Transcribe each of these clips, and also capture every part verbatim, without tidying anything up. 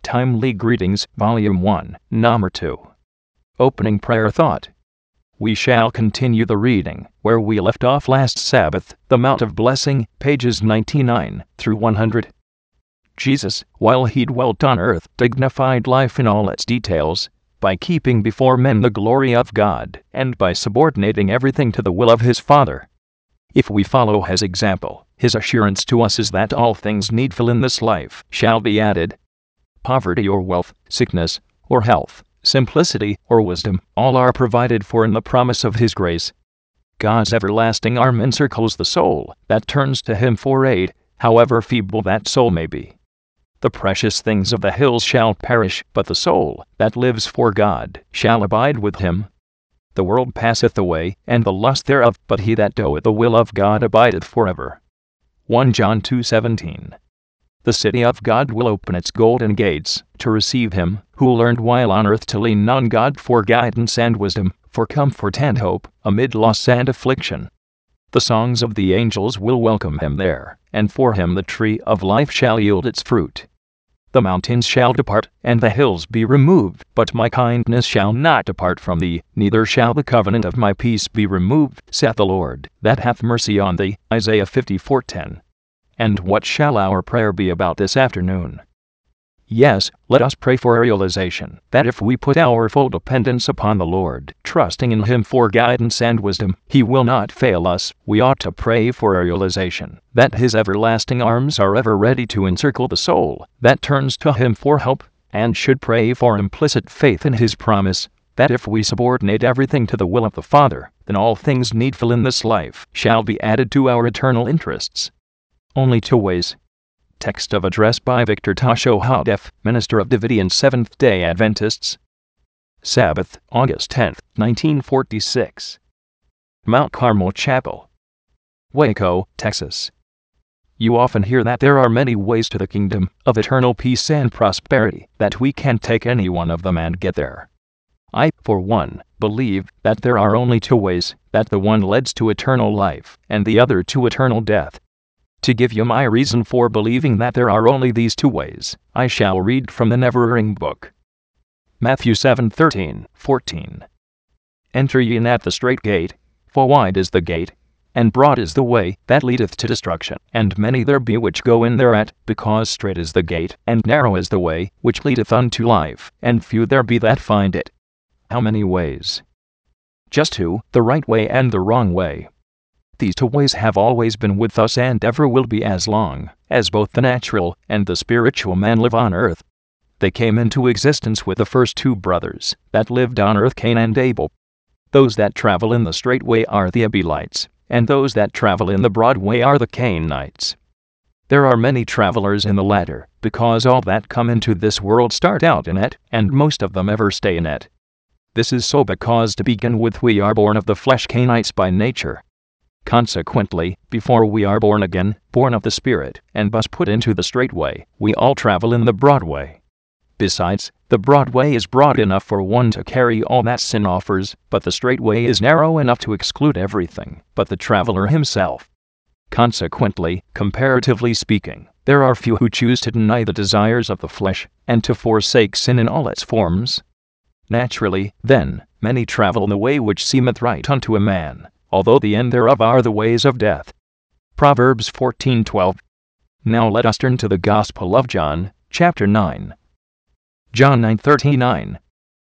Timely Greetings, Volume one, Number two. Opening Prayer Thought. We shall continue the reading where we left off last Sabbath, the Mount of Blessing, pages ninety-nine through one hundred. Jesus, while he dwelt on earth, dignified life in all its details, by keeping before men the glory of God, and by subordinating everything to the will of his Father. If we follow his example, his assurance to us is that all things needful in this life shall be added. Poverty or wealth, sickness or health, simplicity or wisdom, all are provided for in the promise of his grace. God's everlasting arm encircles the soul that turns to him for aid, however feeble that soul may be. The precious things of the hills shall perish, but the soul that lives for God shall abide with him. The world passeth away, and the lust thereof, but he that doeth the will of God abideth forever. First John two seventeen. The city of God will open its golden gates to receive him who learned while on earth to lean on God for guidance and wisdom, for comfort and hope, amid loss and affliction. The songs of the angels will welcome him there, and for him the tree of life shall yield its fruit. The mountains shall depart, and the hills be removed, but my kindness shall not depart from thee, neither shall the covenant of my peace be removed, saith the Lord, that hath mercy on thee. Isaiah fifty-four ten. And what shall our prayer be about this afternoon? Yes, let us pray for realization that if we put our full dependence upon the Lord, trusting in him for guidance and wisdom, he will not fail us. We ought to pray for realization that his everlasting arms are ever ready to encircle the soul that turns to him for help, and should pray for implicit faith in his promise that if we subordinate everything to the will of the Father, then all things needful in this life shall be added to our eternal interests. Only two ways. Text of address by Victor Tasho Hadef, Minister of Davidian Seventh-day Adventists. Sabbath, August tenth, nineteen forty-six. Mount Carmel Chapel, Waco, Texas. You often hear that there are many ways to the kingdom of eternal peace and prosperity, that we can take any one of them and get there. I, for one, believe that there are only two ways, that the one leads to eternal life, and the other to eternal death. To give you my reason for believing that there are only these two ways, I shall read from the Never-Erring Book. Matthew seven thirteen, fourteen. Enter ye in at the strait gate, for wide is the gate, and broad is the way that leadeth to destruction, and many there be which go in thereat, because strait is the gate, and narrow is the way which leadeth unto life, and few there be that find it. How many ways? Just two, the right way and the wrong way. These two ways have always been with us and ever will be as long as both the natural and the spiritual man live on earth. They came into existence with the first two brothers that lived on earth, Cain and Abel. Those that travel in the straight way are the Abelites, and those that travel in the broad way are the Cainites. There are many travelers in the latter, because all that come into this world start out in it, and most of them ever stay in it. This is so because to begin with we are born of the flesh, Cainites by nature. Consequently, before we are born again, born of the Spirit, and thus put into the straight way, we all travel in the broad way. Besides, the broad way is broad enough for one to carry all that sin offers, but the straight way is narrow enough to exclude everything but the traveler himself. Consequently, comparatively speaking, there are few who choose to deny the desires of the flesh, and to forsake sin in all its forms. Naturally, then, many travel the way which seemeth right unto a man, although the end thereof are the ways of death. Proverbs fourteen twelve. Now let us turn to the Gospel of John, chapter nine. John nine thirty-nine.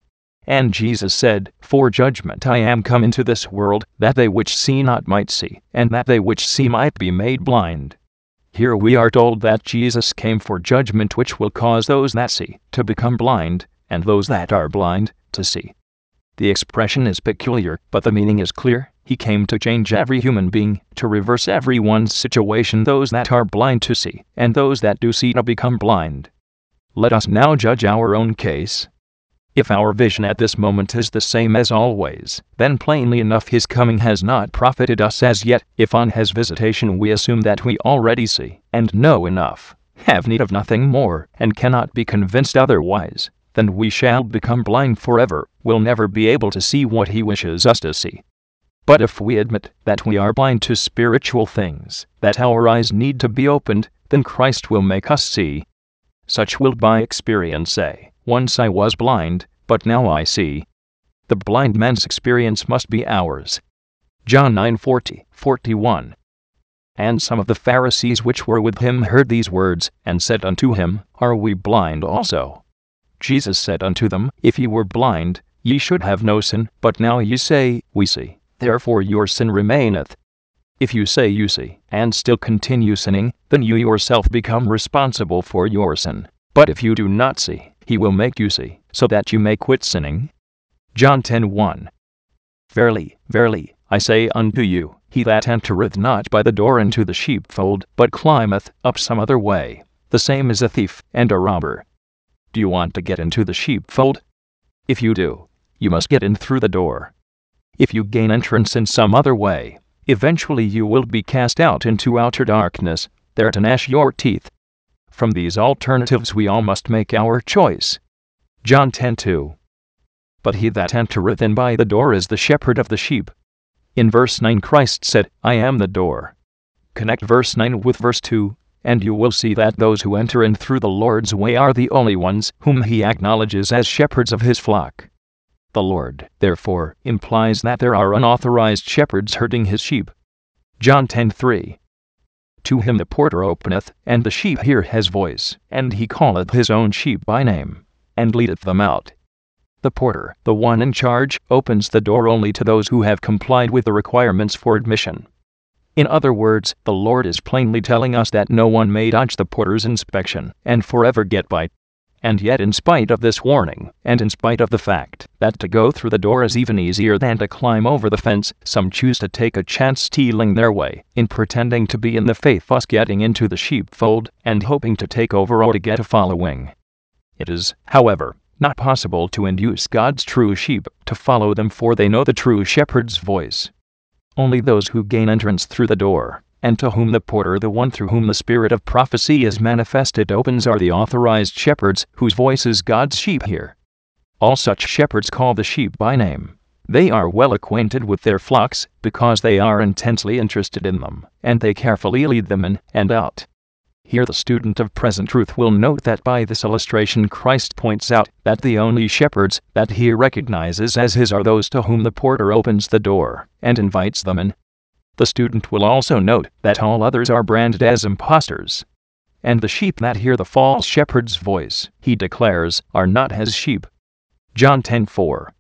And Jesus said, For judgment I am come into this world, that they which see not might see, and that they which see might be made blind. Here we are told that Jesus came for judgment, which will cause those that see to become blind, and those that are blind to see. The expression is peculiar, but the meaning is clear. He came to change every human being, to reverse everyone's situation, those that are blind to see, and those that do see to become blind. Let us now judge our own case. If our vision at this moment is the same as always, then plainly enough his coming has not profited us as yet. If on his visitation we assume that we already see, and know enough, have need of nothing more, and cannot be convinced otherwise, then we shall become blind forever, will never be able to see what he wishes us to see. But if we admit that we are blind to spiritual things, that our eyes need to be opened, then Christ will make us see. such will by experience say, once I was blind, but now I see. The blind man's experience must be ours. John nine forty, forty-one. And some of the Pharisees which were with him heard these words, and said unto him, Are we blind also? Jesus said unto them, If ye were blind, ye should have no sin, but now ye say, We see, therefore your sin remaineth. If you say you see, and still continue sinning, then you yourself become responsible for your sin. But if you do not see, he will make you see, so that you may quit sinning. John ten one. Verily, verily, I say unto you, he that entereth not by the door into the sheepfold, but climbeth up some other way, the same is a thief and a robber. Do you want to get into the sheepfold? If you do, you must get in through the door. If you gain entrance in some other way, eventually you will be cast out into outer darkness, there to gnash your teeth. From these alternatives we all must make our choice. John ten two. But he that entereth in by the door is the shepherd of the sheep. In verse nine Christ said, I am the door. Connect verse nine with verse two, and you will see that those who enter in through the Lord's way are the only ones whom he acknowledges as shepherds of his flock. The Lord, therefore, implies that there are unauthorized shepherds herding his sheep. John ten three. To him the porter openeth, and the sheep hear his voice, and he calleth his own sheep by name, and leadeth them out. The porter, the one in charge, opens the door only to those who have complied with the requirements for admission. In other words, the Lord is plainly telling us that no one may dodge the porter's inspection and forever get by. And yet, in spite of this warning, and in spite of the fact that to go through the door is even easier than to climb over the fence, some choose to take a chance stealing their way, in pretending to be in the faith, us getting into the sheepfold, and hoping to take over or to get a following. It is, however, not possible to induce God's true sheep to follow them, for they know the true shepherd's voice. Only those who gain entrance through the door, and to whom the porter, the one through whom the spirit of prophecy is manifested, opens, are the authorized shepherds, whose voices God's sheep hear. All such shepherds call the sheep by name. They are well acquainted with their flocks, because they are intensely interested in them, and they carefully lead them in and out. Here the student of present truth will note that by this illustration Christ points out that the only shepherds that he recognizes as his are those to whom the porter opens the door and invites them in. The student will also note that all others are branded as impostors. And the sheep that hear the false shepherd's voice, he declares, are not his sheep. John ten four.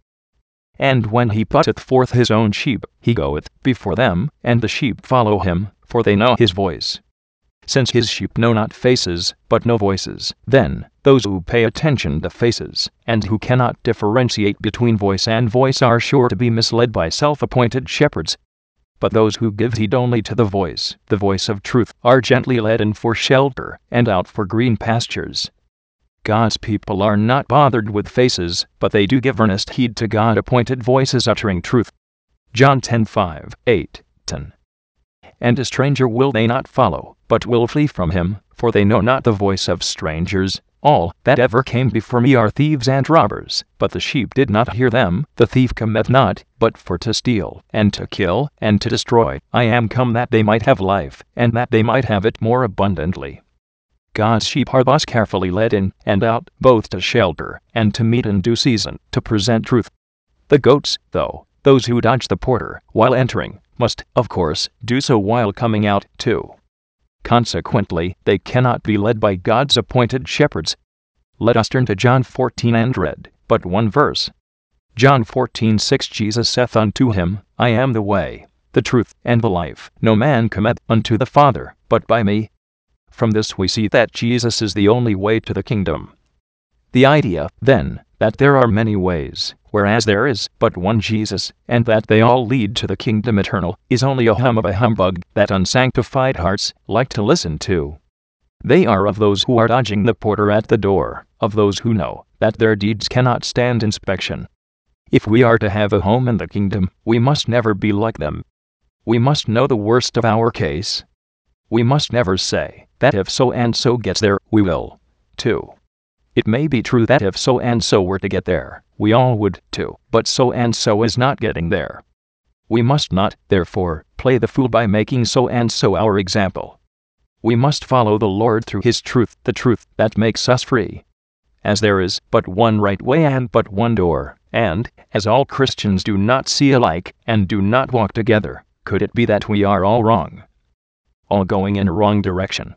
And when he putteth forth his own sheep, he goeth before them, and the sheep follow him, for they know his voice. Since his sheep know not faces, but know voices, then those who pay attention to faces, and who cannot differentiate between voice and voice, are sure to be misled by self-appointed shepherds. But those who give heed only to the voice, the voice of truth, are gently led in for shelter, and out for green pastures. God's people are not bothered with faces, but they do give earnest heed to God-appointed voices uttering truth. John ten five, eight, ten. And a stranger will they not follow, but will flee from him, for they know not the voice of strangers. All that ever came before me are thieves and robbers, but the sheep did not hear them. The thief cometh not, but for to steal, and to kill, and to destroy. I am come that they might have life, and that they might have it more abundantly. God's sheep are thus carefully led in and out, both to shelter, and to meet in due season, to present truth. The goats, though, those who dodge the porter while entering, must, of course, do so while coming out, too. Consequently, they cannot be led by God's appointed shepherds. Let us turn to John fourteen and read but one verse. John fourteen six. Jesus saith unto him, I am the way, the truth, and the life. No man cometh unto the Father, but by me. From this we see that Jesus is the only way to the kingdom. The idea, then, that there are many ways, whereas there is but one Jesus, and that they all lead to the kingdom eternal, is only a hum of a humbug that unsanctified hearts like to listen to. They are of those who are dodging the porter at the door, of those who know that their deeds cannot stand inspection. If we are to have a home in the kingdom, we must never be like them. We must know the worst of our case. We must never say that if so-and-so gets there, we will, too. It may be true that if so-and-so were to get there, we all would, too, but so-and-so is not getting there. We must not, therefore, play the fool by making so-and-so our example. We must follow the Lord through His truth, the truth that makes us free. As there is but one right way and but one door, and, as all Christians do not see alike and do not walk together, could it be that we are all wrong? All going in a wrong direction?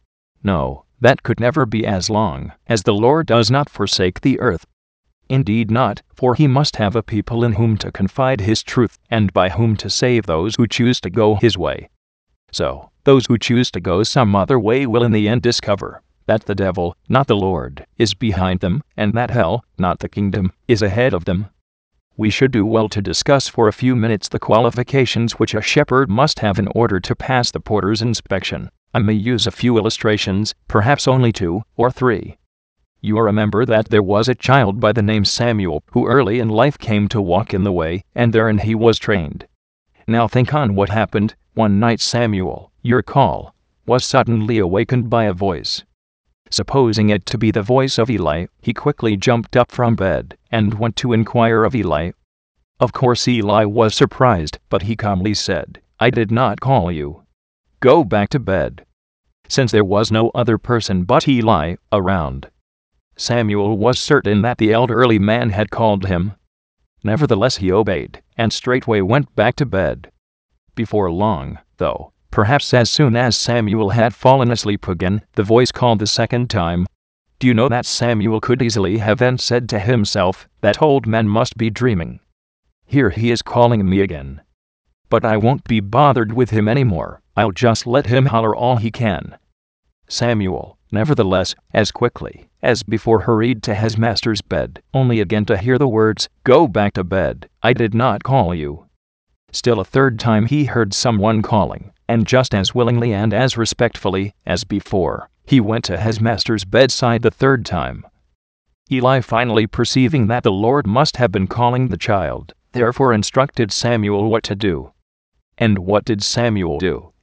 No, that could never be as long as the Lord does not forsake the earth. Indeed not, for He must have a people in whom to confide His truth, and by whom to save those who choose to go His way. So, those who choose to go some other way will in the end discover that the devil, not the Lord, is behind them, and that hell, not the kingdom, is ahead of them. We should do well to discuss for a few minutes the qualifications which a shepherd must have in order to pass the porter's inspection. I may use a few illustrations, perhaps only two or three. You remember that there was a child by the name Samuel who early in life came to walk in the way, and therein he was trained. Now think on what happened. One night Samuel, your call, was suddenly awakened by a voice. Supposing it to be the voice of Eli, he quickly jumped up from bed and went to inquire of Eli. Of course Eli was surprised, but he calmly said, "I did not call you. Go back to bed." Since there was no other person but Eli around, Samuel was certain that the elderly man had called him. Nevertheless he obeyed, and straightway went back to bed. Before long, though, perhaps as soon as Samuel had fallen asleep again, the voice called the second time. Do you know that Samuel could easily have then said to himself, "That old man must be dreaming. Here he is calling me again. But I won't be bothered with him anymore, I'll just let him holler all he can." Samuel, nevertheless, as quickly as before hurried to his master's bed, only again to hear the words, "Go back to bed, I did not call you." Still a third time he heard someone calling, and just as willingly and as respectfully as before, he went to his master's bedside the third time. Eli, finally perceiving that the Lord must have been calling the child, therefore instructed Samuel what to do. And what did Samuel do?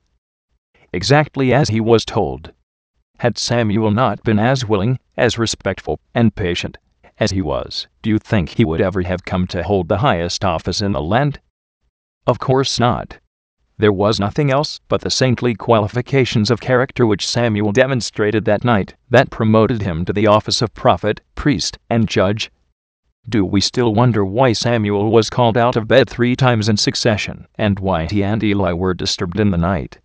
Exactly as he was told. Had Samuel not been as willing, as respectful, and patient as he was, do you think he would ever have come to hold the highest office in the land? Of course not. There was nothing else but the saintly qualifications of character which Samuel demonstrated that night that promoted him to the office of prophet, priest, and judge. Do we still wonder why Samuel was called out of bed three times in succession, and why he and Eli were disturbed in the night?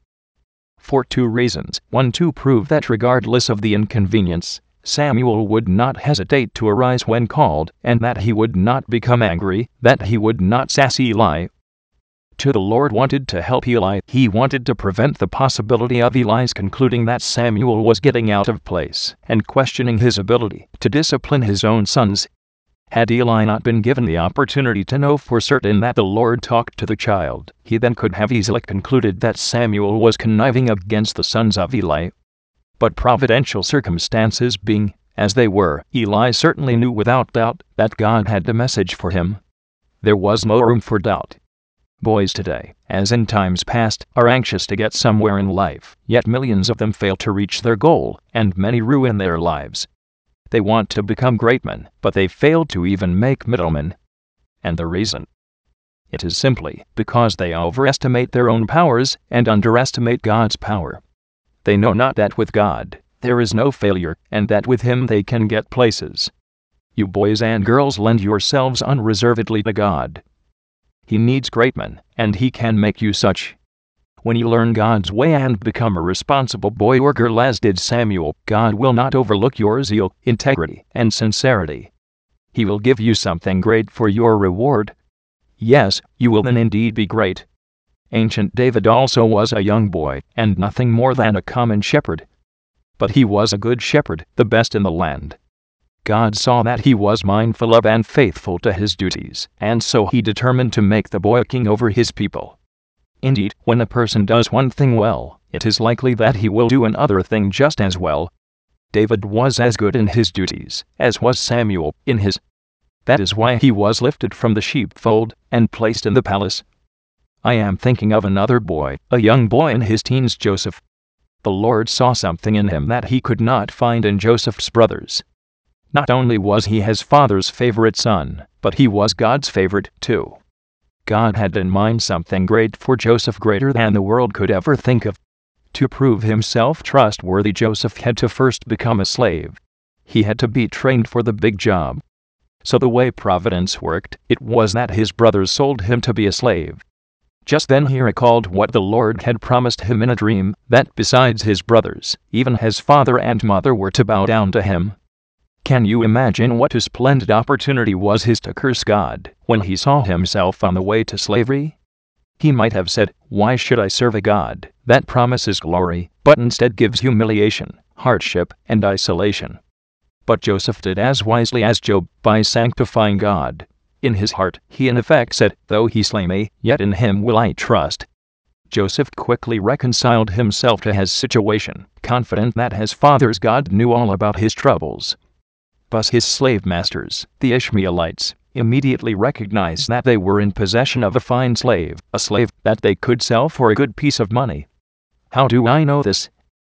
For two reasons. One, to prove that regardless of the inconvenience, Samuel would not hesitate to arise when called, and that he would not become angry, that he would not sass Eli. Two, the Lord wanted to help Eli. He wanted to prevent the possibility of Eli's concluding that Samuel was getting out of place and questioning his ability to discipline his own sons. Had Eli not been given the opportunity to know for certain that the Lord talked to the child, he then could have easily concluded that Samuel was conniving against the sons of Eli. But providential circumstances being as they were, Eli certainly knew without doubt that God had a message for him. There was no room for doubt. Boys today, as in times past, are anxious to get somewhere in life, yet millions of them fail to reach their goal, and many ruin their lives. They want to become great men, but they fail to even make middlemen. And the reason? It is simply because they overestimate their own powers and underestimate God's power. They know not that with God there is no failure, and that with Him they can get places. You boys and girls, lend yourselves unreservedly to God. He needs great men, and He can make you such. When you learn God's way and become a responsible boy or girl as did Samuel, God will not overlook your zeal, integrity, and sincerity. He will give you something great for your reward. Yes, you will then indeed be great. Ancient David also was a young boy, and nothing more than a common shepherd. But he was a good shepherd, the best in the land. God saw that he was mindful of and faithful to his duties, and so He determined to make the boy king over His people. Indeed, when a person does one thing well, it is likely that he will do another thing just as well. David was as good in his duties as was Samuel in his. That is why he was lifted from the sheepfold and placed in the palace. I am thinking of another boy, a young boy in his teens, Joseph. The Lord saw something in him that He could not find in Joseph's brothers. Not only was he his father's favorite son, but he was God's favorite too. God had in mind something great for Joseph, greater than the world could ever think of. To prove himself trustworthy, Joseph had to first become a slave. He had to be trained for the big job. So the way providence worked, it was that his brothers sold him to be a slave. Just then he recalled what the Lord had promised him in a dream, that besides his brothers, even his father and mother were to bow down to him. Can you imagine what a splendid opportunity was his to curse God when he saw himself on the way to slavery? He might have said, "Why should I serve a God that promises glory, but instead gives humiliation, hardship, and isolation?" But Joseph did as wisely as Job by sanctifying God. In his heart, he in effect said, "Though he slay me, yet in him will I trust." Joseph quickly reconciled himself to his situation, confident that his father's God knew all about his troubles. Thus his slave masters, the Ishmaelites, immediately recognized that they were in possession of a fine slave, a slave that they could sell for a good piece of money. How do I know this?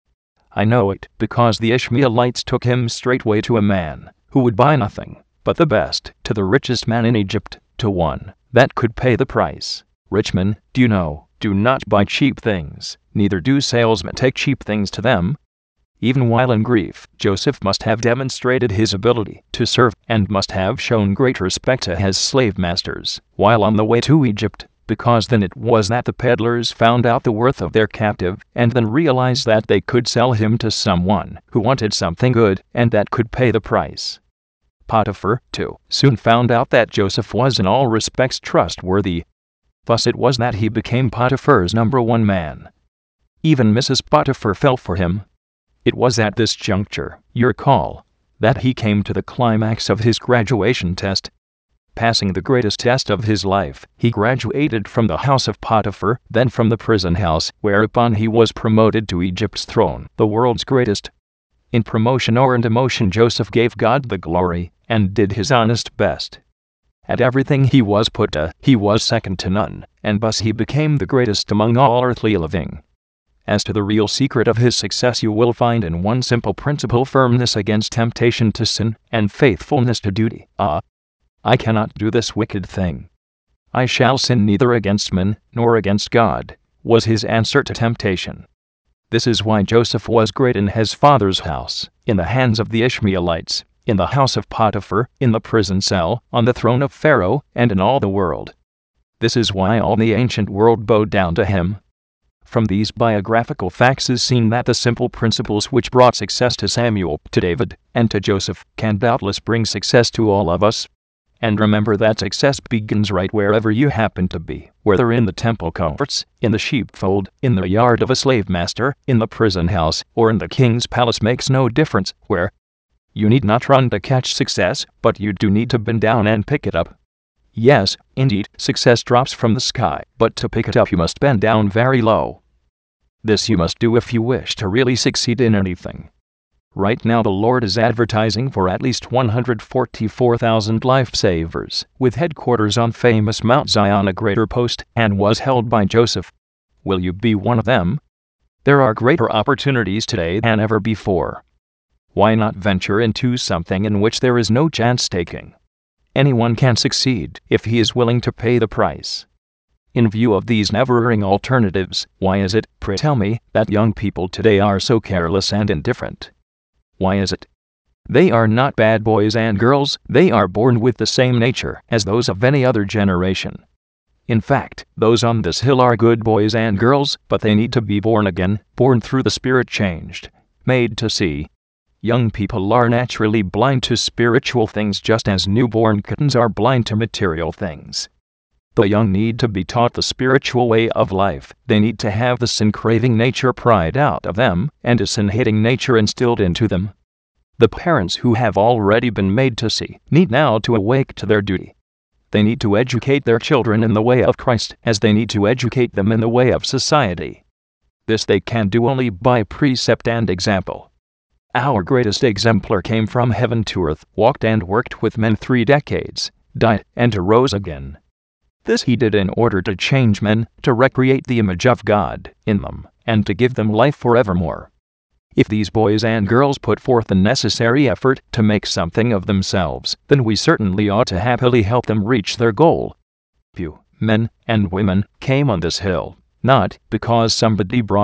I know it because the Ishmaelites took him straightway to a man who would buy nothing but the best, to the richest man in Egypt, to one that could pay the price. Rich men, do you know, do not buy cheap things, neither do salesmen take cheap things to them. Even while in grief, Joseph must have demonstrated his ability to serve and must have shown great respect to his slave masters while on the way to Egypt, because then it was that the peddlers found out the worth of their captive and then realized that they could sell him to someone who wanted something good and that could pay the price. Potiphar, too, soon found out that Joseph was in all respects trustworthy. Thus it was that he became Potiphar's number one man. Even Missus Potiphar fell for him. It was at this juncture, you recall, that he came to the climax of his graduation test. Passing the greatest test of his life, he graduated from the house of Potiphar, then from the prison house, whereupon he was promoted to Egypt's throne, the world's greatest. In promotion or in demotion, Joseph gave God the glory, and did his honest best. At everything he was put to, he was second to none, and thus he became the greatest among all earthly living. As to the real secret of his success, you will find in one simple principle: firmness against temptation to sin, and faithfulness to duty. Ah, I cannot do this wicked thing. I shall sin neither against men, nor against God, was his answer to temptation. This is why Joseph was great in his father's house, in the hands of the Ishmaelites, in the house of Potiphar, in the prison cell, on the throne of Pharaoh, and in all the world. This is why all the ancient world bowed down to him. From these biographical facts is seen that the simple principles which brought success to Samuel, to David, and to Joseph, can doubtless bring success to all of us. And remember that success begins right wherever you happen to be, whether in the temple courts, in the sheepfold, in the yard of a slave master, in the prison house, or in the king's palace, makes no difference where. You need not run to catch success, but you do need to bend down and pick it up. Yes, indeed, success drops from the sky, but to pick it up you must bend down very low. This you must do if you wish to really succeed in anything. Right now the Lord is advertising for at least one hundred forty-four thousand lifesavers, with headquarters on famous Mount Zion, a greater post, and was held by Joseph. Will you be one of them? There are greater opportunities today than ever before. Why not venture into something in which there is no chance taking? Anyone can succeed if he is willing to pay the price. In view of these never-ending alternatives, why is it, pray tell me, that young people today are so careless and indifferent? Why is it? They are not bad boys and girls, they are born with the same nature as those of any other generation. In fact, those on this hill are good boys and girls, but they need to be born again, born through the Spirit, changed, made to see. Young people are naturally blind to spiritual things, just as newborn kittens are blind to material things. The young need to be taught the spiritual way of life. They need to have the sin-craving nature pried out of them, and a sin-hating nature instilled into them. The parents who have already been made to see need now to awake to their duty. They need to educate their children in the way of Christ, as they need to educate them in the way of society. This they can do only by precept and example. Our greatest exemplar came from heaven to earth, walked and worked with men three decades, died, and arose again. This he did in order to change men, to recreate the image of God in them, and to give them life forevermore. If these boys and girls put forth the necessary effort to make something of themselves, then we certainly ought to happily help them reach their goal. Few men and women came on this hill, not because somebody brought you,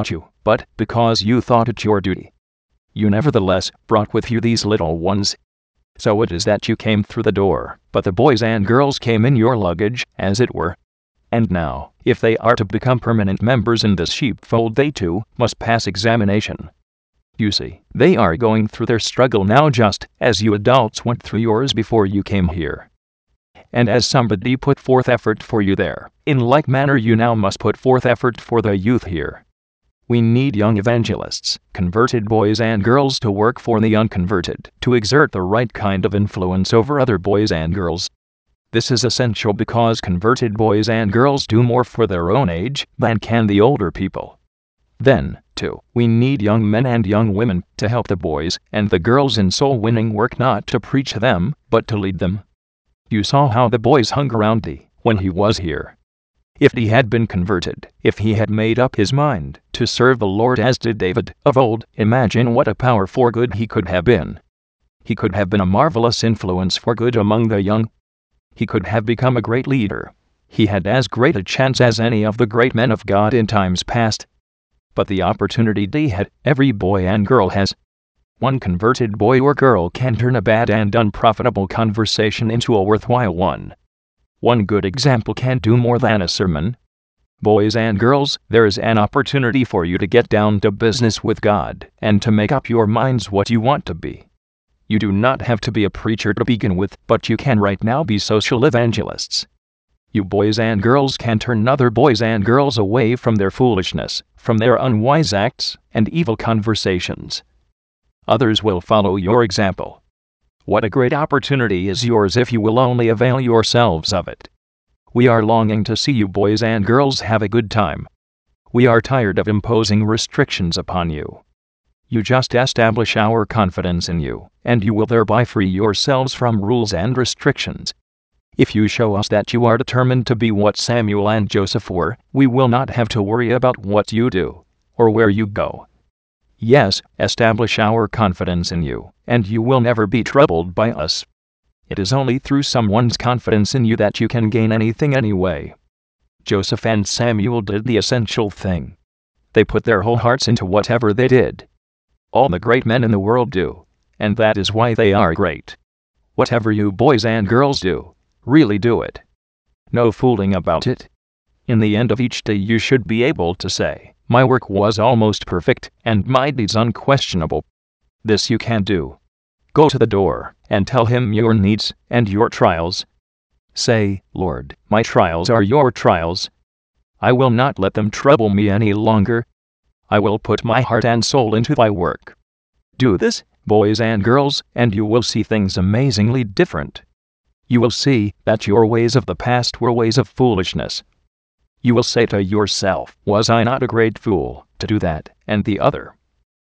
but because you thought it your duty, you nevertheless brought with you these little ones. So it is that you came through the door, but the boys and girls came in your luggage, as it were. And now, if they are to become permanent members in this sheepfold, they too must pass examination. You see, they are going through their struggle now just as you adults went through yours before you came here. And as somebody put forth effort for you there, in like manner you now must put forth effort for the youth here. We need young evangelists, converted boys and girls, to work for the unconverted, to exert the right kind of influence over other boys and girls. This is essential because converted boys and girls do more for their own age than can the older people. Then, too, we need young men and young women to help the boys and the girls in soul-winning work, not to preach them, but to lead them. You saw how the boys hung around thee when he was here. If he had been converted, if he had made up his mind to serve the Lord as did David of old, imagine what a power for good he could have been. He could have been a marvelous influence for good among the young. He could have become a great leader. He had as great a chance as any of the great men of God in times past. But the opportunity he had, every boy and girl has. One converted boy or girl can turn a bad and unprofitable conversation into a worthwhile one. One good example can do more than a sermon. Boys and girls, there is an opportunity for you to get down to business with God and to make up your minds what you want to be. You do not have to be a preacher to begin with, but you can right now be social evangelists. You boys and girls can turn other boys and girls away from their foolishness, from their unwise acts and evil conversations. Others will follow your example. What a great opportunity is yours if you will only avail yourselves of it. We are longing to see you boys and girls have a good time. We are tired of imposing restrictions upon you. You just establish our confidence in you, and you will thereby free yourselves from rules and restrictions. If you show us that you are determined to be what Samuel and Joseph were, we will not have to worry about what you do, or where you go. Yes, establish our confidence in you, and you will never be troubled by us. It is only through someone's confidence in you that you can gain anything anyway. Joseph and Samuel did the essential thing. They put their whole hearts into whatever they did. All the great men in the world do, and that is why they are great. Whatever you boys and girls do, really do it. No fooling about it. In the end of each day you should be able to say, my work was almost perfect, and my deeds unquestionable. This you can do. Go to the door, and tell him your needs and your trials. Say, Lord, my trials are your trials. I will not let them trouble me any longer. I will put my heart and soul into thy work. Do this, boys and girls, and you will see things amazingly different. You will see that your ways of the past were ways of foolishness. You will say to yourself, was I not a great fool to do that and the other?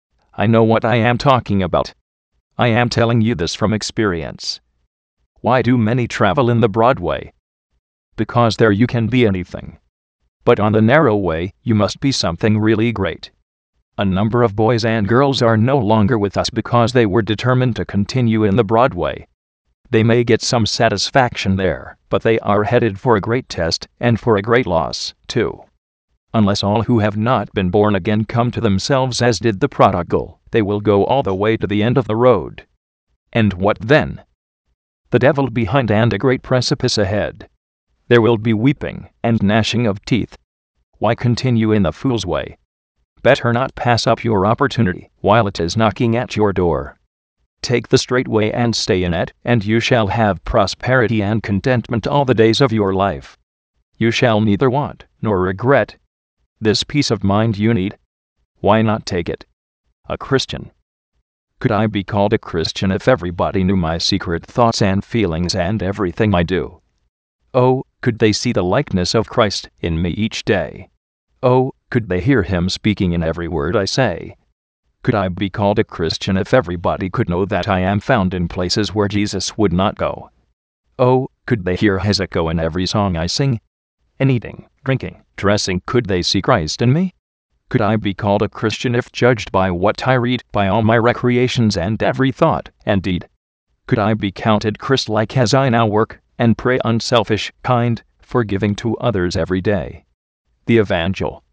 I know what I am talking about. I am telling you this from experience. Why do many travel in the broad way? Because there you can be anything. But on the narrow way, you must be something really great. A number of boys and girls are no longer with us because they were determined to continue in the broad way. They may get some satisfaction there, but they are headed for a great test and for a great loss, too. Unless all who have not been born again come to themselves as did the prodigal, they will go all the way to the end of the road. And what then? The devil behind and a great precipice ahead. There will be weeping and gnashing of teeth. Why continue in the fool's way? Better not pass up your opportunity while it is knocking at your door. Take the straight way and stay in it, and you shall have prosperity and contentment all the days of your life. You shall neither want nor regret. This peace of mind you need. Why not take it? A Christian. Could I be called a Christian if everybody knew my secret thoughts and feelings and everything I do? Oh, could they see the likeness of Christ in me each day? Oh, could they hear him speaking in every word I say? Could I be called a Christian if everybody could know that I am found in places where Jesus would not go? Oh, could they hear his echo in every song I sing? In eating, drinking, dressing, could they see Christ in me? Could I be called a Christian if judged by what I read, by all my recreations and every thought and deed? Could I be counted Christ-like as I now work and pray, unselfish, kind, forgiving to others every day? The Evangel.